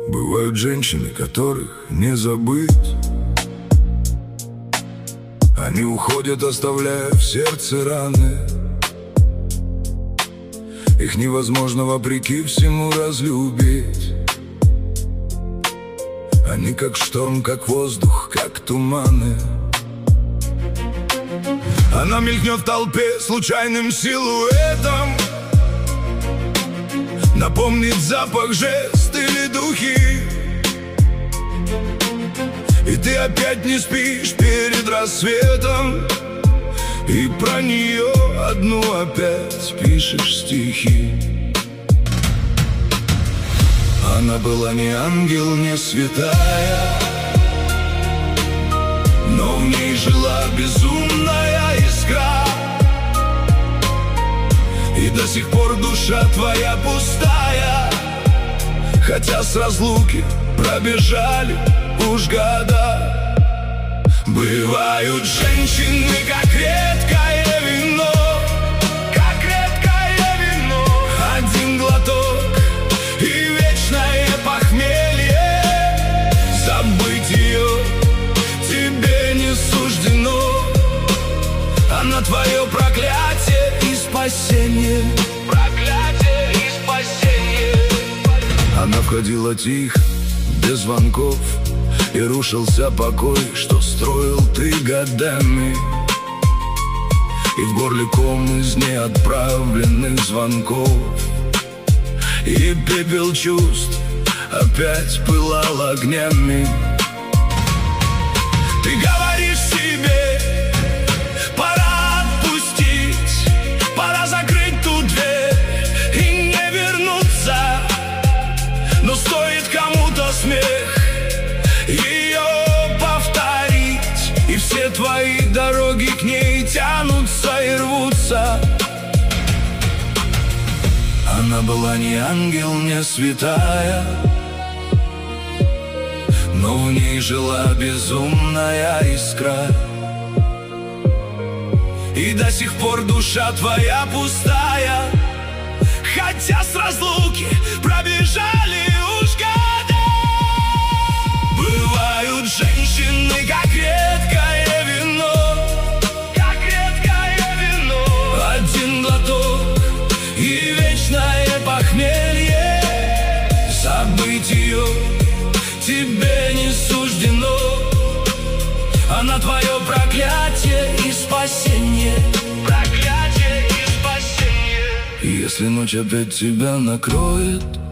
Бывают женщины, которых не забыть. Они уходят, оставляя в сердце раны. Их невозможно вопреки всему разлюбить. Они как шторм, как воздух, как туманы. Она мелькнет в толпе случайным силуэтом, напомнит запах, жест или духи. И ты опять не спишь перед рассветом, и про нее одну опять пишешь стихи. Она была не ангел, не святая, но в ней жила безумная искра. И до сих пор душа твоя пустая, хотя с разлуки пробежали уж года. Бывают женщины, как редкое вино, как редкое вино. Один глоток и вечное похмелье. Забыть ее тебе не суждено. Она твое проклятие и спасение. Проклятие и спасение. Она входила тихо, без звонков, и рушился покой, что строил ты годами. И в горле ком из неотправленных звонков, и пепел чувств опять пылал огнями. Ты говоришь себе: пора отпустить, пора закрыть ту дверь и не вернуться. Но стоит кому-то смех ее повторить, и все твои дороги к ней тянутся и рвутся. Она была не ангел, не святая, но в ней жила безумная искра. И до сих пор душа твоя пустая, хотя с разлуки пробежали уж года. Бывают женщины, как редкое вино, как редкое вино. Один глоток и вечное похмелье. Забыть ее тебе не суждено. Она твое проклятие и спасение. Проклятие и спасение. И если ночь опять тебя накроет,